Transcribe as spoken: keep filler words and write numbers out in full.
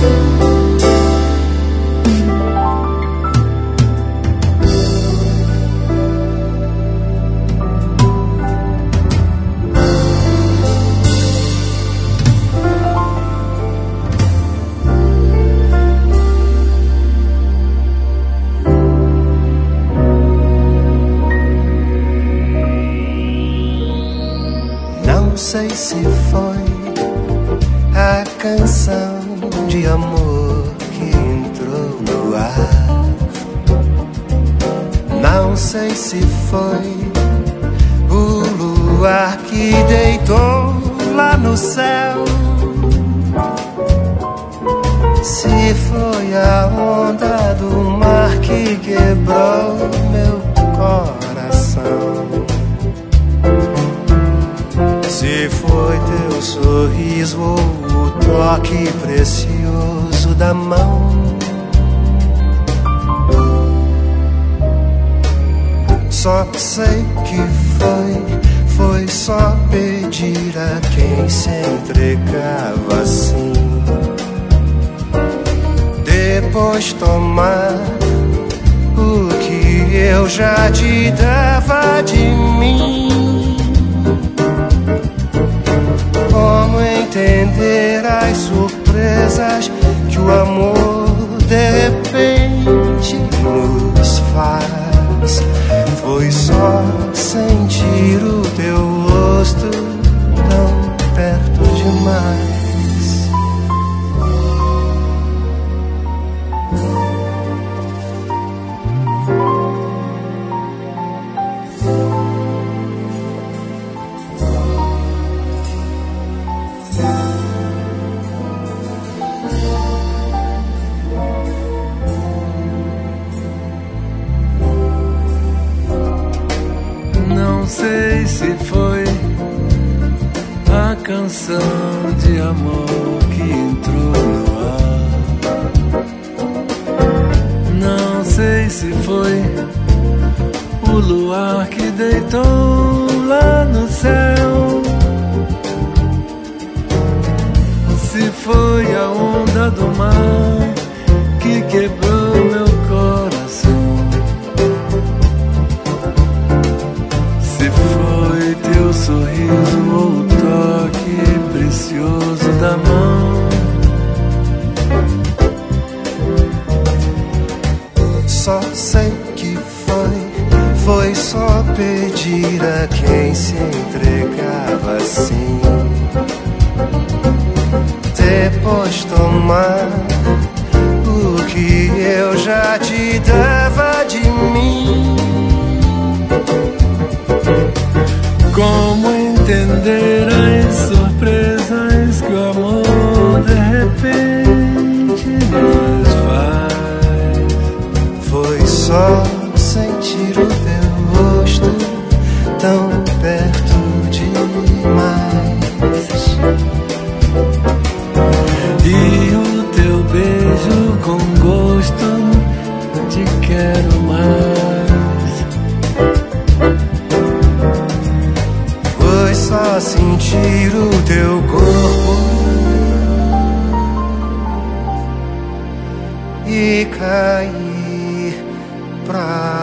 Não sei se foi a canção de amor que entrou no ar. Não sei se foi o luar que deitou lá no céu. Se foi a onda do mar que quebrou meu coração. Se foi teu sorriso ou o toque precioso da mão. Só sei que foi, foi só pedir a quem se entregava assim. Depois tomar o que eu já te dava de mim. Como entender as surpresas que o amor de repente nos faz? Foi só sentir o teu rosto tão perto demais. Não sei se foi a canção de amor que entrou no ar. Não sei se foi o luar que deitou lá no céu. Se foi a onda do mar que quebrou meu coração. Se foi teu sorriso ou o toque precioso da mão. Só sei que foi, foi só pedir a quem se entregava assim. Depois tomar o que eu já te dava de mim. Como entender as surpresas que o amor de repente nos faz? Foi só sentir o teu rosto tão perto demais. E o teu beijo com gosto, te quero mais. Foi só sentir o teu corpo e cair pra